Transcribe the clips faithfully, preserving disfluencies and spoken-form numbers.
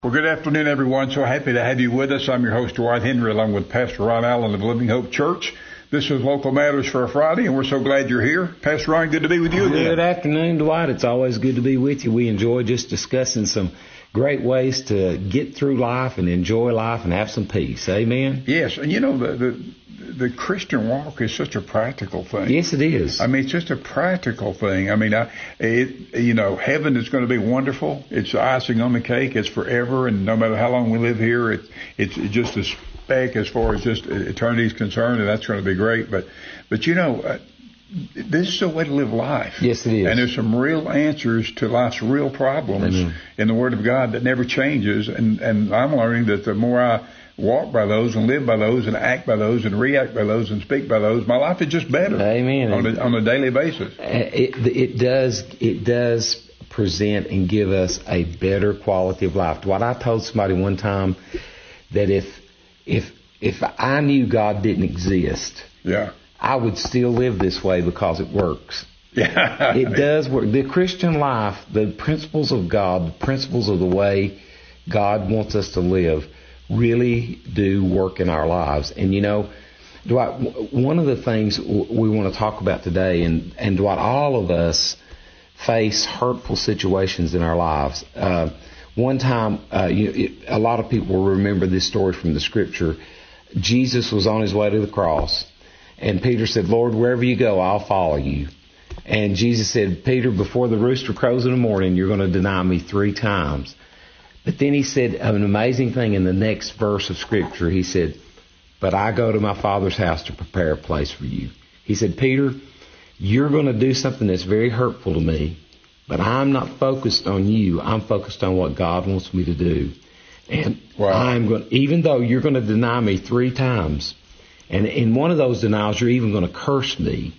Well, good afternoon, everyone. So happy to have you with us. I'm your host, Dwight Henry, along with Pastor Ron Allen of Living Hope Church. This is Local Matters for a Friday, and we're so glad you're here. Pastor Ron, good to be with you again. Good afternoon, Dwight. It's always good to be with you. We enjoy just discussing some great ways to get through life and enjoy life and have some peace. Amen? Yes, and you know, the, the the Christian walk is such a practical thing. Yes, it is. I mean, it's just a practical thing. I mean, I, it, you know, heaven is going to be wonderful. It's icing on the cake. It's forever, and no matter how long we live here, it, it's just a speck as far as just eternity is concerned, and that's going to be great. But, but you know, uh, this is a way to live life. Yes, it is. And there's some real answers to life's real problems Amen. In the Word of God that never changes. And, and I'm learning that the more I walk by those and live by those and act by those and react by those and speak by those, my life is just better. Amen. On a, on a daily basis. It, it does it does present and give us a better quality of life. What I told somebody one time, that if if if I knew God didn't exist, yeah, I would still live this way because it works. Yeah, it does work. The Christian life, the principles of God, the principles of the way God wants us to live, really do work in our lives. And you know, Dwight, one of the things we want to talk about today, and, and Dwight, all of us face hurtful situations in our lives. Uh, one time, uh, you, it, a lot of people will remember this story from the Scripture. Jesus was on his way to the cross, and Peter said, "Lord, wherever you go, I'll follow you." And Jesus said, "Peter, before the rooster crows in the morning, you're going to deny me three times." But then he said an amazing thing in the next verse of Scripture. He said, "But I go to my Father's house to prepare a place for you." He said, "Peter, you're going to do something that's very hurtful to me, but I'm not focused on you. I'm focused on what God wants me to do. And wow. I'm going, even though you're going to deny me three times, and in one of those denials you're even going to curse me,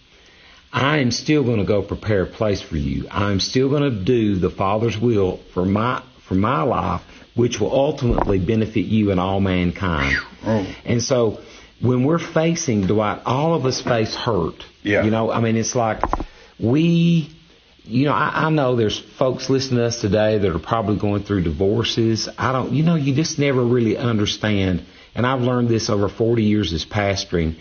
I am still going to go prepare a place for you. I'm still going to do the Father's will for my for my life, which will ultimately benefit you and all mankind." Oh. And so when we're facing, Dwight, all of us face hurt. Yeah. You know, I mean, it's like we, you know, I, I know there's folks listening to us today that are probably going through divorces. I don't, you know, you just never really understand. And I've learned this over forty years as pastoring.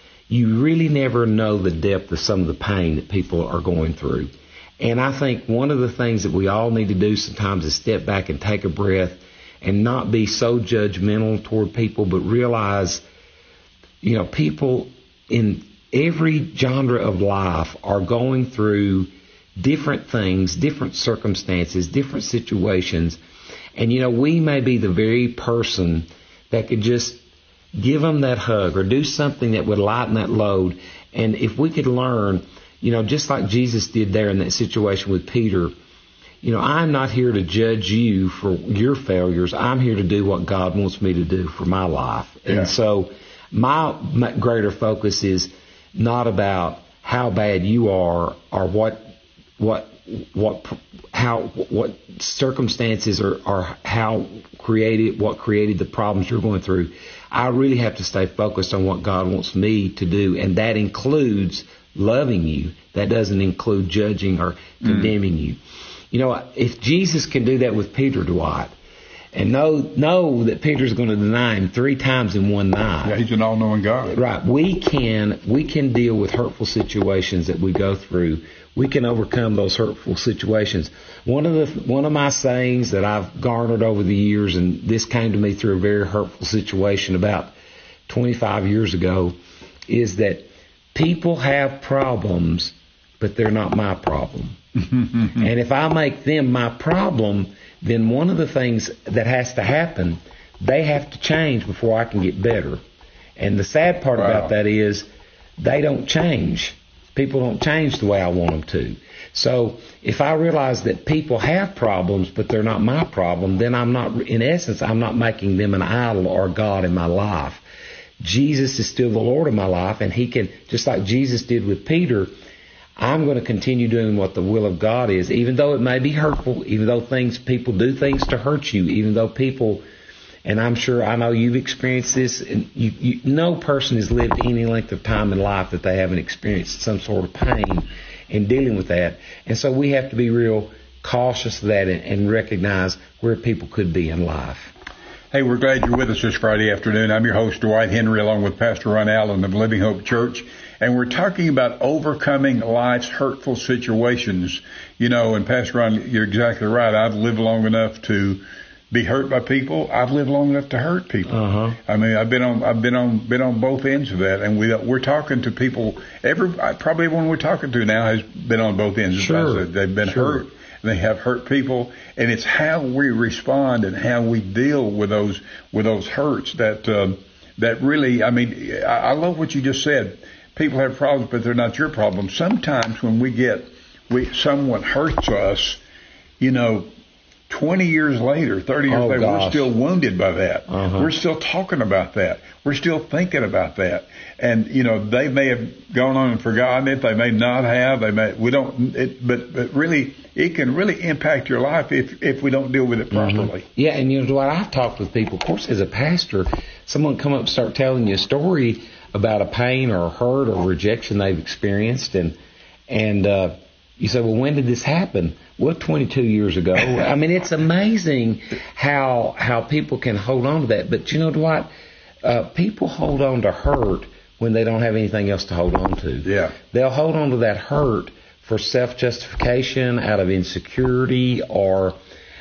You really never know the depth of some of the pain that people are going through. And I think one of the things that we all need to do sometimes is step back and take a breath and not be so judgmental toward people, but realize, you know, people in every genre of life are going through different things, different circumstances, different situations. And, you know, we may be the very person that could just give them that hug or do something that would lighten that load. And if we could learn, you know, just like Jesus did there in that situation with Peter, you know, I'm not here to judge you for your failures. I'm here to do what God wants me to do for my life. Yeah. And so my, my greater focus is not about how bad you are or what, what, what, how, what circumstances are, are how created, what created the problems you're going through. I really have to stay focused on what God wants me to do, and that includes loving you. That doesn't include judging or condemning mm. you. You know, if Jesus can do that with Peter, Dwight, and know know that Peter's going to deny him three times in one night. Yeah, he's an all-knowing God. Right. We can we can deal with hurtful situations that we go through. We can overcome those hurtful situations. One of the one of my sayings that I've garnered over the years, and this came to me through a very hurtful situation about twenty-five years ago, is that people have problems, but they're not my problem. And if I make them my problem, then one of the things that has to happen, they have to change before I can get better. And the sad part wow. about that is they don't change. People don't change the way I want them to. So if I realize that people have problems, but they're not my problem, then I'm not, in essence, I'm not making them an idol or God in my life. Jesus is still the Lord of my life, and He can, just like Jesus did with Peter, I'm going to continue doing what the will of God is, even though it may be hurtful, even though things, people do things to hurt you, even though people, and I'm sure, I know you've experienced this, and you, you, no person has lived any length of time in life that they haven't experienced some sort of pain in dealing with that. And so we have to be real cautious of that and, and recognize where people could be in life. Hey, we're glad you're with us this Friday afternoon. I'm your host, Dwight Henry, along with Pastor Ron Allen of Living Hope Church. And we're talking about overcoming life's hurtful situations. You know, and Pastor Ron, you're exactly right. I've lived long enough to be hurt by people. I've lived long enough to hurt people. Uh-huh. I mean, I've been on, I've been on, been on both ends of that. And we, we're talking to people. Every, probably everyone we're talking to now has been on both ends. Sure. They've been sure. hurt. They have hurt people, and it's how we respond and how we deal with those with those hurts that uh, that really. I mean, I, I love what you just said. People have problems, but they're not your problem. Sometimes when we get we someone hurts us, you know, twenty years later, thirty years oh, later, gosh. we're still wounded by that. Uh-huh. We're still talking about that. We're still thinking about that. And, you know, they may have gone on and forgotten it. They may not have. They may, we don't, it, but, but really, it can really impact your life if, if we don't deal with it properly. Mm-hmm. Yeah. And, you know, Dwight, I've talked with people, of course, as a pastor, someone come up and start telling you a story about a pain or a hurt or rejection they've experienced. And, and, uh, you say, well, when did this happen? Well, twenty-two years ago. I mean, it's amazing how how people can hold on to that. But you know what? Uh, people hold on to hurt when they don't have anything else to hold on to. Yeah. They'll hold on to that hurt for self-justification, out of insecurity, or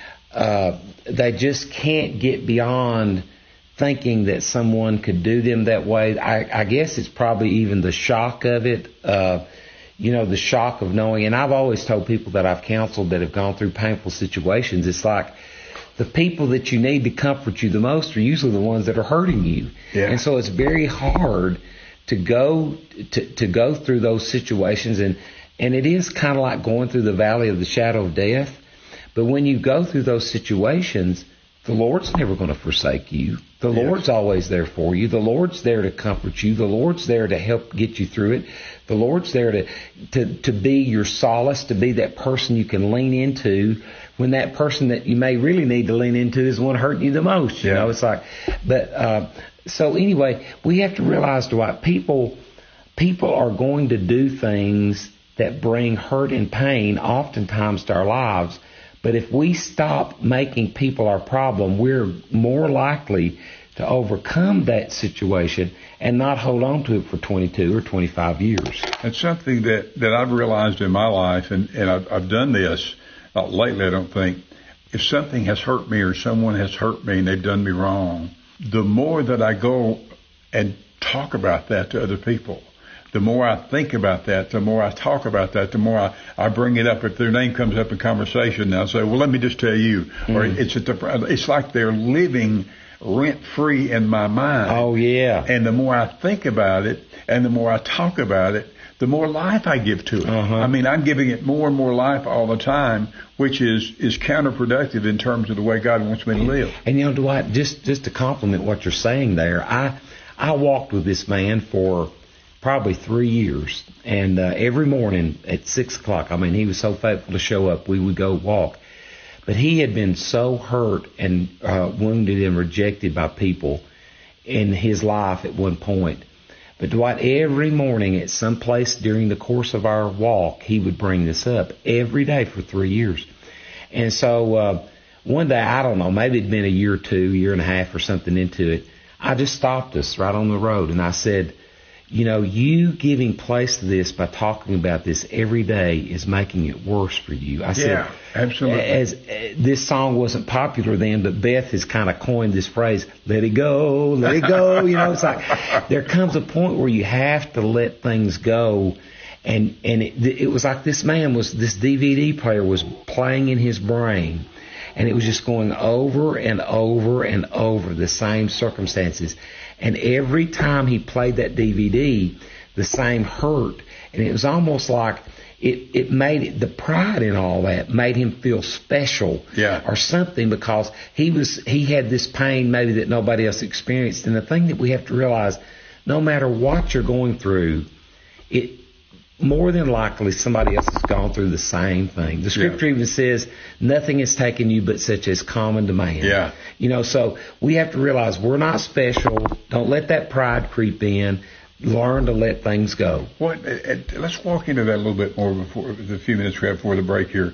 uh, they just can't get beyond thinking that someone could do them that way. I, I guess it's probably even the shock of it. Uh, You know, the shock of knowing, and I've always told people that I've counseled that have gone through painful situations, it's like the people that you need to comfort you the most are usually the ones that are hurting you. Yeah. And so it's very hard to go to, to go through those situations, and, and it is kind of like going through the valley of the shadow of death. But when you go through those situations, the Lord's never going to forsake you. The Yes. Lord's always there for you. The Lord's there to comfort you. The Lord's there to help get you through it. The Lord's there to, to, to be your solace, to be that person you can lean into when that person that you may really need to lean into is the one hurting you the most. You Yeah. know, it's like, but, uh, so anyway, we have to realize, Dwight, people, people are going to do things that bring hurt and pain oftentimes to our lives. But if we stop making people our problem, we're more likely to overcome that situation and not hold on to it for twenty-two or twenty-five years. It's something that, that I've realized in my life, and, and I've, I've done this, not lately I don't think, if something has hurt me or someone has hurt me and they've done me wrong, the more that I go and talk about that to other people, the more I think about that, the more I talk about that, the more I, I bring it up. If their name comes up in conversation, I'll say, well, let me just tell you. Mm. Or it's at the, it's like they're living rent-free in my mind. Oh, yeah. And the more I think about it and the more I talk about it, the more life I give to it. Uh-huh. I mean, I'm giving it more and more life all the time, which is, is counterproductive in terms of the way God wants me to live. And, you know, Dwight, just, just to compliment what you're saying there, I, I walked with this man for probably three years. And uh, every morning at six o'clock, I mean, he was so faithful to show up, we would go walk. But he had been so hurt and uh, wounded and rejected by people in his life at one point. But Dwight, every morning at some place during the course of our walk, he would bring this up every day for three years. And so uh, one day, I don't know, maybe it'd been a year or two, year and a half or something into it, I just stopped us right on the road and I said, you know, you giving place to this by talking about this every day is making it worse for you. I said, yeah, absolutely. As, as uh, this song wasn't popular then, but Beth has kind of coined this phrase, let it go, let it go. You know, it's like there comes a point where you have to let things go. And, and it, it was like this man was, this D V D player was playing in his brain. And it was just going over and over and over the same circumstances. And every time he played that D V D, the same hurt. And it was almost like it, it made it, the pride in all that made him feel special yeah. or something, because he was, he had this pain maybe that nobody else experienced. And the thing that we have to realize, no matter what you're going through, it, more than likely somebody else has gone through the same thing. The scripture yeah. even says, nothing has taken you but such as common to man. Yeah. You know, so we have to realize we're not special. Don't let that pride creep in. Learn to let things go. What? Uh, let's walk into that a little bit more before the few minutes we have before the break here.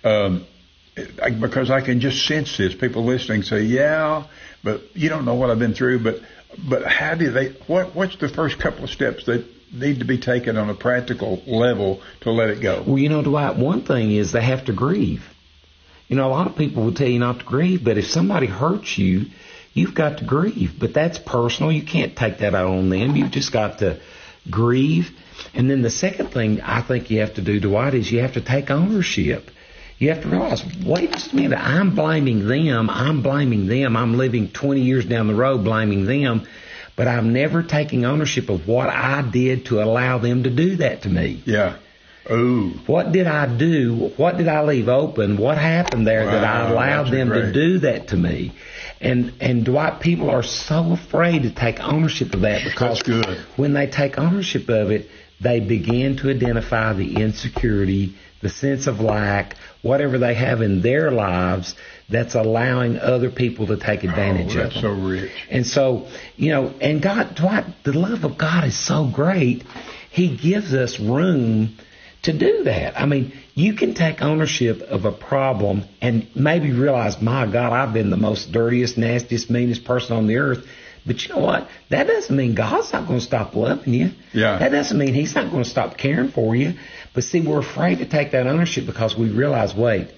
Um, I, because I can just sense this. People listening say, "Yeah, but you don't know what I've been through." But but how do they? What what's the first couple of steps that need to be taken on a practical level to let it go? Well, you know, Dwight, one thing is they have to grieve. You know, a lot of people will tell you not to grieve, but if somebody hurts you, you've got to grieve. But that's personal. You can't take that out on them. You've just got to grieve. And then the second thing I think you have to do, Dwight, is you have to take ownership. You have to realize, wait just a minute, I'm blaming them, I'm blaming them, I'm living twenty years down the road blaming them, but I'm never taking ownership of what I did to allow them to do that to me. Yeah. Ooh. What did I do? What did I leave open? What happened there Wow, that I allowed them great. to do that to me? And and Dwight, people are so afraid to take ownership of that because That's good. when they take ownership of it, they begin to identify the insecurity, the sense of lack, whatever they have in their lives that's allowing other people to take advantage oh, of that's them. so rich. And so, you know, and God, Dwight, the love of God is so great. He gives us room to do that. I mean, you can take ownership of a problem and maybe realize, my God, I've been the most dirtiest, nastiest, meanest person on the earth. But you know what? That doesn't mean God's not going to stop loving you. Yeah. That doesn't mean He's not going to stop caring for you. But see, we're afraid to take that ownership because we realize, wait,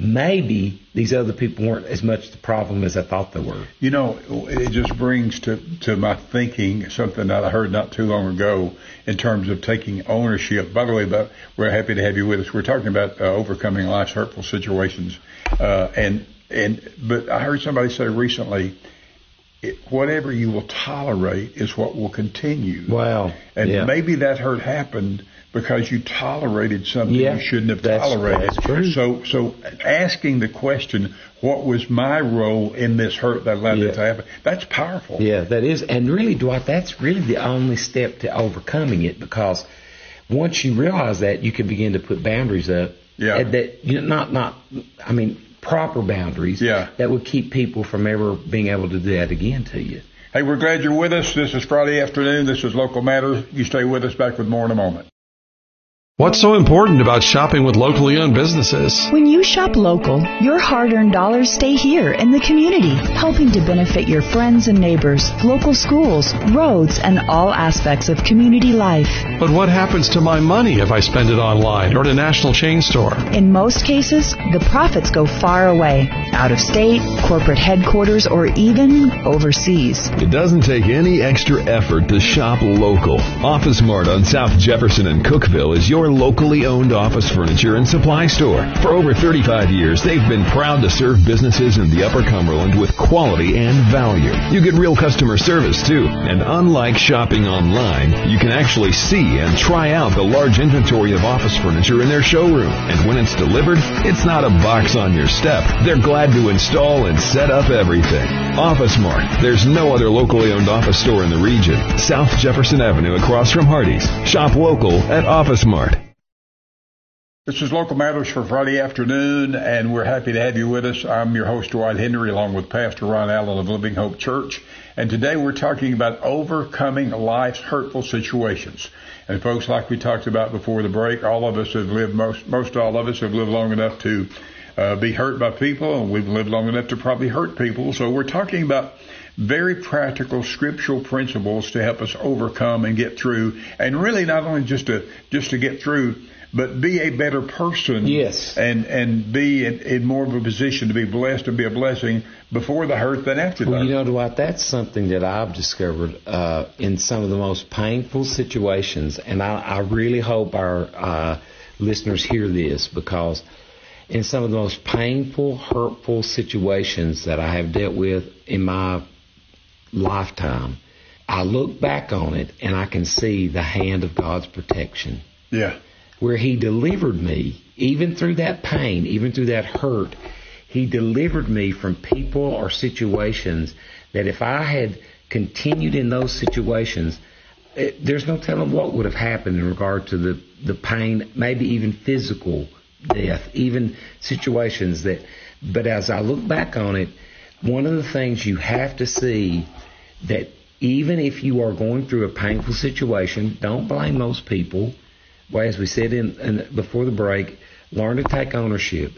maybe these other people weren't as much the problem as I thought they were. You know, it just brings to, to my thinking something that I heard not too long ago in terms of taking ownership. By the way, but we're happy to have you with us. We're talking about uh, overcoming life's hurtful situations. Uh, and, and, but I heard somebody say recently, it, whatever you will tolerate is what will continue. Wow. And yeah. maybe that hurt happened because you tolerated something Yeah, you shouldn't have that's- tolerated. that's true. So, so asking the question, what was my role in this hurt that allowed Yeah. it to happen? That's powerful. Yeah, that is. And really, Dwight, that's really the only step to overcoming it, because once you realize that, you can begin to put boundaries up. Yeah. And that, you know, not, not, I mean, proper boundaries. Yeah. That would keep people from ever being able to do that again to you. Hey, we're glad you're with us. This is Friday afternoon. This is Local Matters. You stay with us. Back with more in a moment. What's so important about shopping with locally owned businesses? When you shop local, your hard-earned dollars stay here in the community, helping to benefit your friends and neighbors, local schools, roads, and all aspects of community life. But what happens to my money if I spend it online or at a national chain store? In most cases, the profits go far away, out of state, corporate headquarters, or even overseas. It doesn't take any extra effort to shop local. Office Mart on South Jefferson and Cookeville is your locally owned office furniture and supply store. For over thirty-five years, they've been proud to serve businesses in the Upper Cumberland with quality and value. You get real customer service, too. And unlike shopping online, you can actually see and try out the large inventory of office furniture in their showroom. And when it's delivered, it's not a box on your step. They're glad to install and set up everything. Office Mart. There's no other locally owned office store in the region. South Jefferson Avenue across from Hardee's. Shop local at Office Mart. This is Local Matters for Friday afternoon, and we're happy to have you with us. I'm your host, Dwight Henry, along with Pastor Ron Allen of Living Hope Church. And today we're talking about overcoming life's hurtful situations. And folks, like we talked about before the break, all of us have lived, most, most all of us have lived long enough to uh, be hurt by people, and we've lived long enough to probably hurt people. So we're talking about very practical scriptural principles to help us overcome and get through, and really not only just to just to get through, but be a better person. Yes. And and be in, in more of a position to be blessed and be a blessing before the hurt than after the Well, hurt. you know, Dwight, that's something that I've discovered uh, in some of the most painful situations, and I, I really hope our uh, listeners hear this, because in some of the most painful, hurtful situations that I have dealt with in my lifetime, I look back on it and I can see the hand of God's protection. Yeah. Where He delivered me, even through that pain, even through that hurt, He delivered me from people or situations that if I had continued in those situations, it, there's no telling what would have happened in regard to the, the pain, maybe even physical death, even situations that, but as I look back on it, one of the things you have to see, that even if you are going through a painful situation, don't blame those people. Well, as we said in, in before the break, learn to take ownership.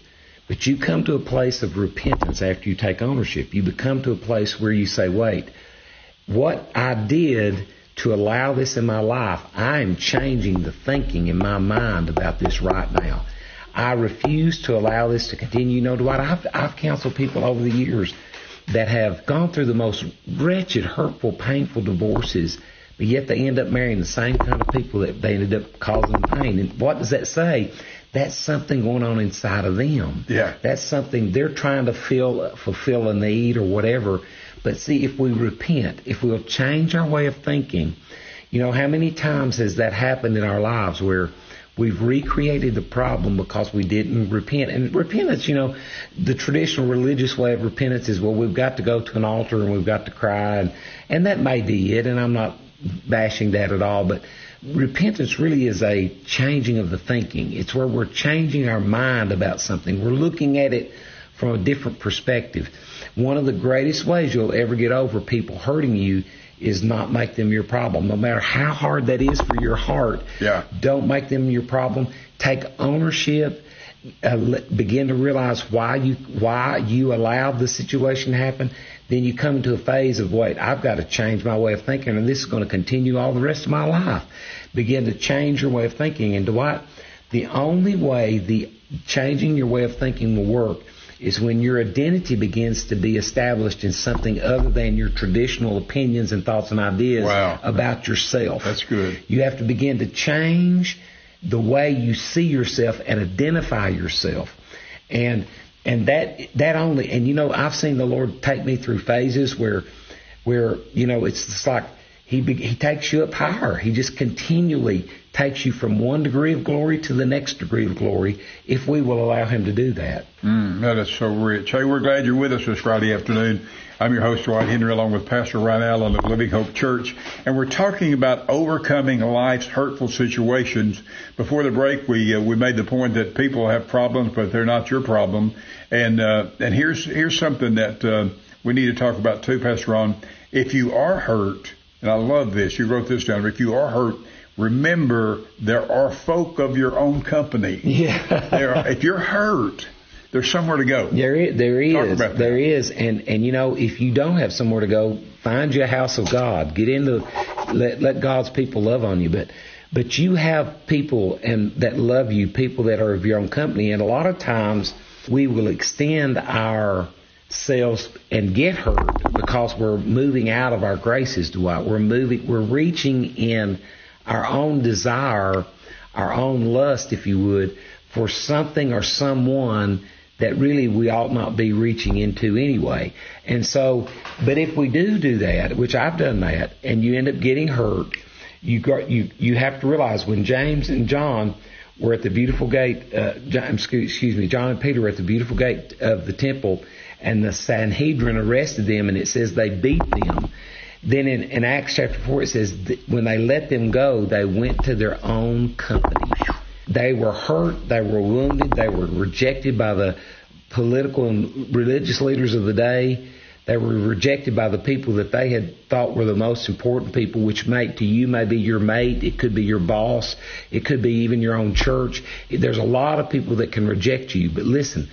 But you come to a place of repentance after you take ownership. You become to a place where you say, wait, what I did to allow this in my life, I am changing the thinking in my mind about this right now. I refuse to allow this to continue. You know, Dwight, I've, I've counseled people over the years that have gone through the most wretched, hurtful, painful divorces, but yet they end up marrying the same kind of people that they ended up causing pain. And what does that say? That's something going on inside of them. Yeah. That's something they're trying to fill, fulfill a need or whatever. But see, if we repent, if we'll change our way of thinking, you know, how many times has that happened in our lives where we've recreated the problem because we didn't repent? And repentance, you know, the traditional religious way of repentance is, well, we've got to go to an altar and we've got to cry. And, and that may be it, and I'm not bashing that at all. But repentance really is a changing of the thinking. It's where we're changing our mind about something. We're looking at it from a different perspective. One of the greatest ways you'll ever get over people hurting you is not make them your problem. No matter how hard that is for your heart, yeah. Don't make them your problem. Take ownership. Uh, begin to realize why you why you allowed the situation to happen. Then you come into a phase of, wait, I've got to change my way of thinking, and this is going to continue all the rest of my life. Begin to change your way of thinking. And Dwight, the only way the changing your way of thinking will work is when your identity begins to be established in something other than your traditional opinions and thoughts and ideas wow. about yourself. That's good. You have to begin to change the way you see yourself and identify yourself. And and that that only, and you know, I've seen the Lord take me through phases where, where you know, it's just like He He takes you up higher. He just continually takes you from one degree of glory to the next degree of glory if we will allow Him to do that. Mm, that is so rich. Hey, we're glad you're with us this Friday afternoon. I'm your host, Dwight Henry, along with Pastor Ryan Allen of Living Hope Church, and we're talking about overcoming life's hurtful situations. Before the break, we uh, we made the point that people have problems, but they're not your problem. And uh, and here's here's something that uh, we need to talk about too, Pastor Ron. If you are hurt, and I love this, you wrote this down. If you are hurt, remember there are folk of your own company. Yeah. there are, if you're hurt, there's somewhere to go. There is. There is. There that. is. And, and, you know, if you don't have somewhere to go, find you a house of God. Get into, let, let God's people love on you. But but you have people and that love you, people that are of your own company. And a lot of times we will extend our selves and get hurt because we're moving out of our graces, Dwight. We're moving, we're reaching in our own desire, our own lust, if you would, for something or someone that really we ought not be reaching into anyway. And so, but if we do do that, which I've done that, and you end up getting hurt, you got, you you have to realize when James and John were at the beautiful gate, uh, John, excuse me, John and Peter were at the beautiful gate of the temple, and the Sanhedrin arrested them, and it says they beat them. Then in, in Acts chapter four, it says when they let them go, they went to their own company. They were hurt, they were wounded, they were rejected by the political and religious leaders of the day. They were rejected by the people that they had thought were the most important people, which mate to you may be your mate, it could be your boss, it could be even your own church. There's a lot of people that can reject you. But listen,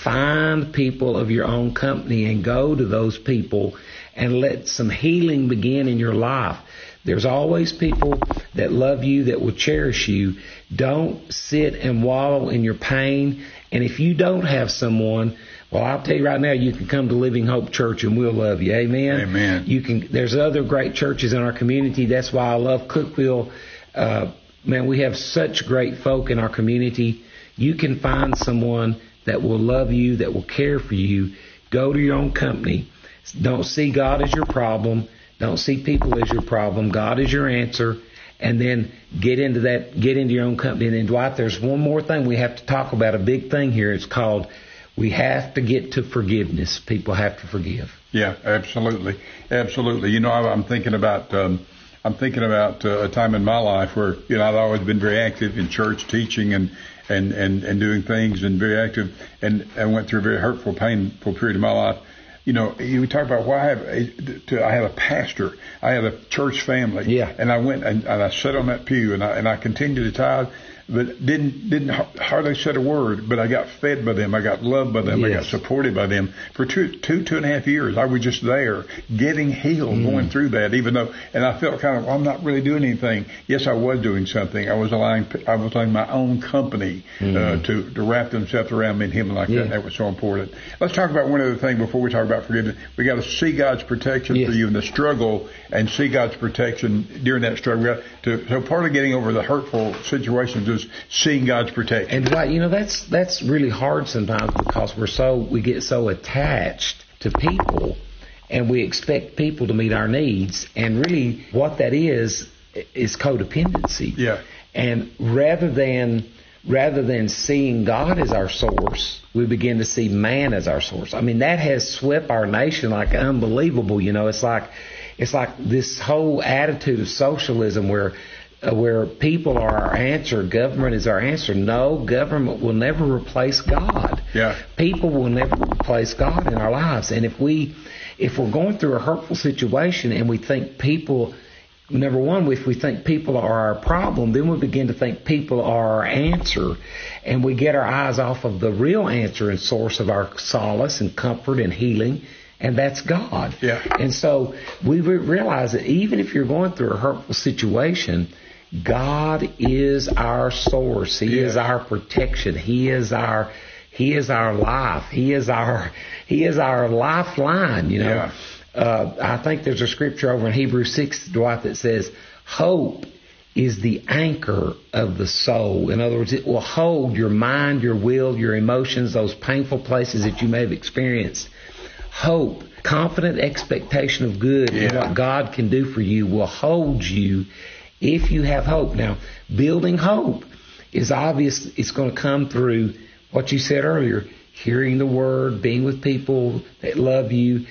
find people of your own company and go to those people and let some healing begin in your life. There's always people that love you, that will cherish you. Don't sit and wallow in your pain. And if you don't have someone, well, I'll tell you right now, you can come to Living Hope Church and we'll love you. Amen. Amen. You can. There's other great churches in our community. That's why I love Cookeville. Uh, man, we have such great folk in our community. You can find someone that will love you, that will care for you. Go to your own company. Don't see God as your problem. Don't see people as your problem. God is your answer. And then get into that, get into your own company. And then, Dwight, there's one more thing we have to talk about, a big thing here. It's called, we have to get to forgiveness. People have to forgive. Yeah, absolutely. Absolutely. You know, I'm thinking about, um, I'm thinking about uh, a time in my life where, you know, I've always been very active in church teaching and, and, and, and doing things and very active. And I went through a very hurtful, painful period of my life. You know, you talk about why I have a, to, I have a pastor, I have a church family, yeah, and I went and, and I sat on that pew and I and I continued to tithe, but didn't didn't hardly said a word. But I got fed by them. I got loved by them. Yes. I got supported by them for two two two and a half years. I was just there, getting healed, mm. going through that. Even though, and I felt kind of, well, I'm not really doing anything. Yes, I was doing something. I was allowing I was allowing my own company mm. uh, to to wrap themselves around me and Him like yeah. that. That was so important. Let's talk about one other thing before we talk about forgiveness. We got to see God's protection yes. for you in the struggle, and see God's protection during that struggle. We got to, so part of getting over the hurtful situations is seeing God's protection. And Dwight, you know, that's that's really hard sometimes because we're so we get so attached to people, and we expect people to meet our needs, and really what that is is codependency. Yeah. And rather than rather than seeing God as our source, we begin to see man as our source. I mean, that has swept our nation like unbelievable. You know, it's like it's like this whole attitude of socialism where. Uh, where people are our answer, government is our answer. No, government will never replace God. Yeah. People will never replace God in our lives. And if we, if we're going through a hurtful situation and we think people, number one, if we think people are our problem, then we begin to think people are our answer, and we get our eyes off of the real answer and source of our solace and comfort and healing. And that's God. Yeah. And so we realize that even if you're going through a hurtful situation, God is our source. He yeah. is our protection. He is our He is our life. He is our He is our lifeline. You know, yeah. uh, I think there's a scripture over in Hebrews six, Dwight, that says, "Hope is the anchor of the soul." In other words, it will hold your mind, your will, your emotions, those painful places that you may have experienced. Hope, confident expectation of good yeah. and what God can do for you will hold you if you have hope. Now, building hope is obvious. It's going to come through what you said earlier, hearing the Word, being with people that love you,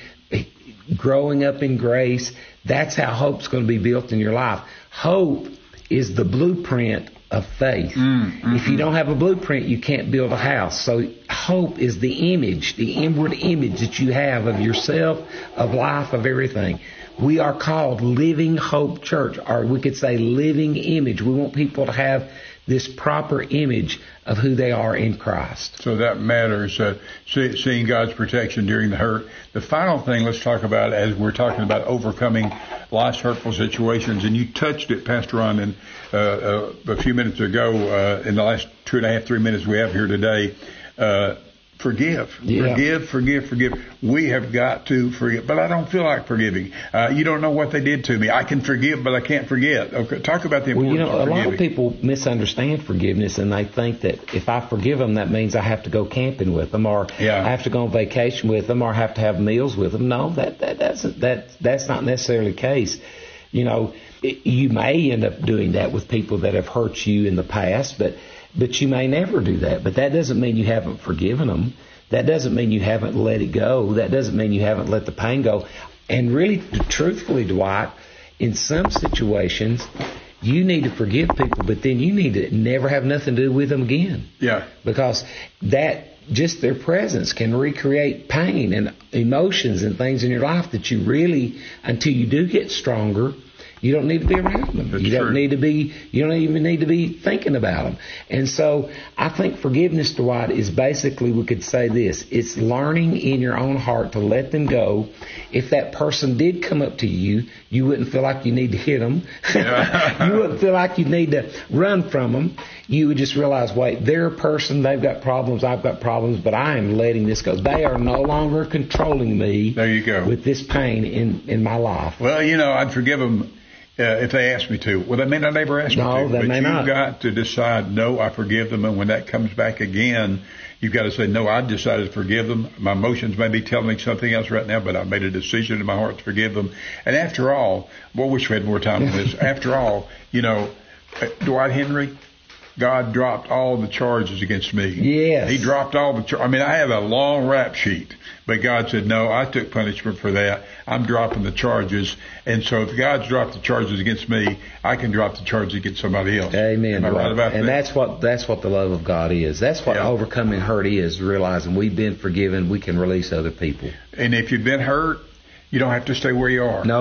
growing up in grace. That's how hope's going to be built in your life. Hope is the blueprint of faith. Mm, mm-hmm. If you don't have a blueprint, you can't build a house. So hope is the image, the inward image that you have of yourself, of life, of everything. We are called Living Hope Church, or we could say Living Image. We want people to have this proper image of who they are in Christ. So that matters, uh, see, seeing God's protection during the hurt. The final thing let's talk about, as we're talking about overcoming life's hurtful situations, and you touched it, Pastor Ron, in, uh, uh, a few minutes ago, uh, in the last two and a half, three minutes we have here today, uh, Forgive, yeah. forgive, forgive, forgive. We have got to forgive, but I don't feel like forgiving. Uh, you don't know what they did to me. I can forgive, but I can't forget. Okay, talk about the importance well, you know, of a forgiving. lot of people misunderstand forgiveness, and they think that if I forgive them, that means I have to go camping with them, or yeah. I have to go on vacation with them, or have to have meals with them. No, that that that's that that's not necessarily the case. You know, it, you may end up doing that with people that have hurt you in the past, but. But you may never do that. But that doesn't mean you haven't forgiven them. That doesn't mean you haven't let it go. That doesn't mean you haven't let the pain go. And really, truthfully, Dwight, in some situations, you need to forgive people, but then you need to never have nothing to do with them again. Yeah. Because that, just their presence can recreate pain and emotions and things in your life that you really, until you do get stronger, you don't need to be around them. That's you don't true. need to be. You don't even need to be thinking about them. And so, I think forgiveness, Dwight, is basically, we could say this: it's learning in your own heart to let them go. If that person did come up to you, you wouldn't feel like you need to hit them. Yeah. You wouldn't feel like you need to run from them. You would just realize, wait, they're a person. They've got problems. I've got problems. But I am letting this go. They are no longer controlling me. There you go. With this pain in in my life. Well, you know, I'd forgive them. Uh, if they ask me to. Well, they may not ever ask no, me to. They but may you've not. got to decide, no, I forgive them. And when that comes back again, you've got to say, no, I decided to forgive them. My emotions may be telling me something else right now, but I made a decision in my heart to forgive them. And after all, well, I wish we had more time on this. After all, you know, Dwight Henry, God dropped all the charges against me. Yes. He dropped all the charges. I mean, I have a long rap sheet, but God said, no, I took punishment for that. I'm dropping the charges. And so if God's dropped the charges against me, I can drop the charges against somebody else. Amen. Am I right about and that? that's what that's what the love of God is. That's what yeah. overcoming hurt is, realizing we've been forgiven, we can release other people. And if you've been hurt, you don't have to stay where you are. Nope.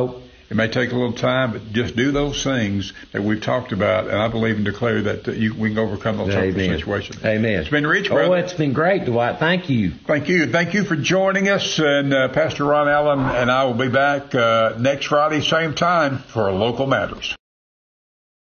It may take a little time, but just do those things that we've talked about, and I believe and declare that uh, you, we can overcome those types of situations. Amen. It's been rich, brother. Oh, it's been great, Dwight. Thank you. Thank you. Thank you for joining us. And uh, Pastor Ron Allen and I will be back uh, next Friday, same time, for Local Matters.